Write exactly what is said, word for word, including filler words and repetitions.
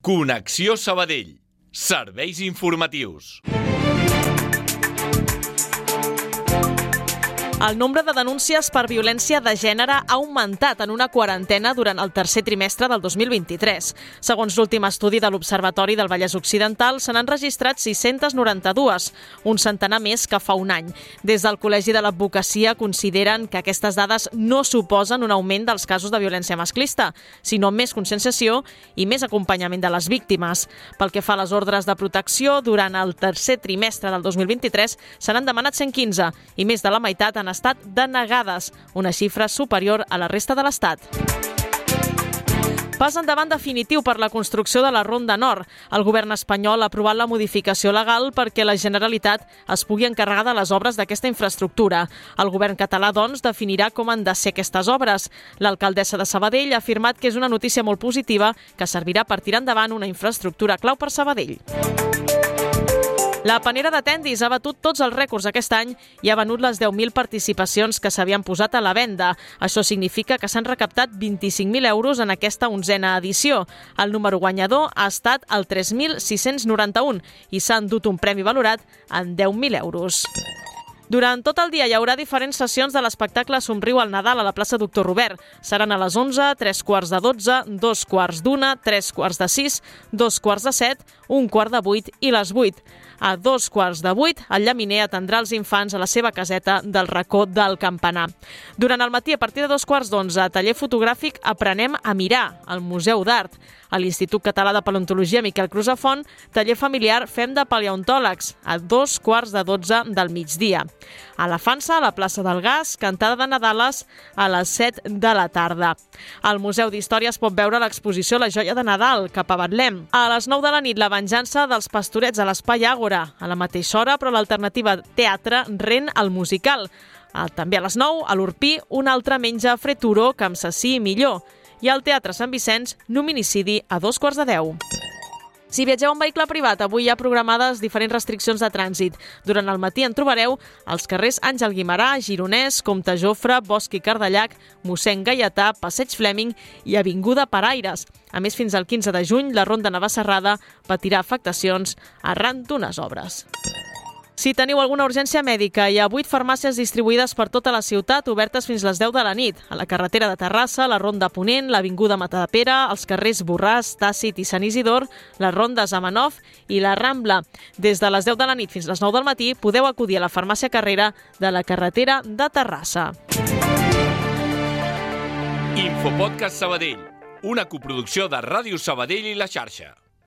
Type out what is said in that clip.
Connexió Sabadell. Serveis informatius. El nombre de denúncies per violència de gènere ha augmentat en una quarantena durant el tercer trimestre del dos mil vint-i-tres. Segons l'últim estudi de l'Observatori del Vallès Occidental, se n'han registrat sis-centes noranta-dues, un centenar més que fa un any. Des del Col·legi de l'Advocacia consideren que aquestes dades no suposen un augment dels casos de violència masclista, sinó més conscienciació i més acompanyament de les víctimes. Pel que fa a les ordres de protecció, durant el tercer trimestre del dos mil vint-i-tres se n'han demanat cent quinze i més de la meitat han estat denegades, una xifra superior a la resta de l'Estat. Pas endavant definitiu per la construcció de la Ronda Nord. El govern espanyol ha aprovat la modificació legal perquè la Generalitat es pugui encarregar de les obres d'aquesta infraestructura. El govern català, doncs, definirà com han de ser aquestes obres. L'alcaldessa de Sabadell ha afirmat que és una notícia molt positiva que servirà per tirar endavant una infraestructura clau per Sabadell. La Panera de Tendis ha batut tots els rècords aquest any i ha venut les deu mil participacions que s'havien posat a la venda. Això significa que s'han recaptat vint-i-cinc mil euros en aquesta onzena edició. El número guanyador ha estat el tres mil sis-cents noranta-un i s'ha endut un premi valorat en deu mil euros. Durant tot el dia hi haurà diferents sessions de l'espectacle Somriu al Nadal a la plaça Doctor Robert. Seran a les onze, tres quarts de dotze, dos quarts d'una, tres quarts de sis, dos quarts de set, un quart de vuit i les vuit. A dos quarts de vuit, el llaminer atendrà els infants a la seva caseta del racó del Campanar. Durant el matí, a partir de dos quarts d'onze, taller fotogràfic Aprenem a mirar, al Museu d'Art. A l'Institut Català de Paleontologia Miquel Crusafont, taller familiar Fem de paleontòlegs, a dos quarts de dotze del migdia. A la Fansa, a la plaça del Gas, cantada de Nadales a les set de la tarda. Al Museu d'Història es pot veure l'exposició La joia de Nadal, cap a Betlem. A les nou de la nit, la venjança dels pastorets a l'Espai Àgora. A la mateixa hora, però l'alternativa teatre Ren al musical. També a les nou, a l'Urpí, un altre menja freturo que amb sací i millor. I al Teatre Sant Vicenç, Numinicidi a dos quarts de deu. Si viatgeu en vehicle privat, avui hi ha programades diferents restriccions de trànsit. Durant el matí en trobareu als carrers Àngel Guimerà, Gironès, Comte Jofre, Bosch i Cardellac, Mossèn Gaietà, Passeig Flèming i Avinguda Paraires. A més, fins al quinze de juny, la Ronda Navacerrada patirà afectacions arran d'unes obres. Si teniu alguna urgència mèdica, hi ha vuit farmàcies distribuïdes per tota la ciutat, obertes fins les deu de la nit. A la carretera de Terrassa, la Ronda Ponent, l'Avinguda Matadepera, els carrers Borràs, Tàcit i Sant Isidor, les rondes Amanov i la Rambla. Des de les deu de la nit fins les nou del matí podeu acudir a la farmàcia Carrera de la carretera de Terrassa. Infopodcast Sabadell, una coproducció de Ràdio Sabadell i La Xarxa.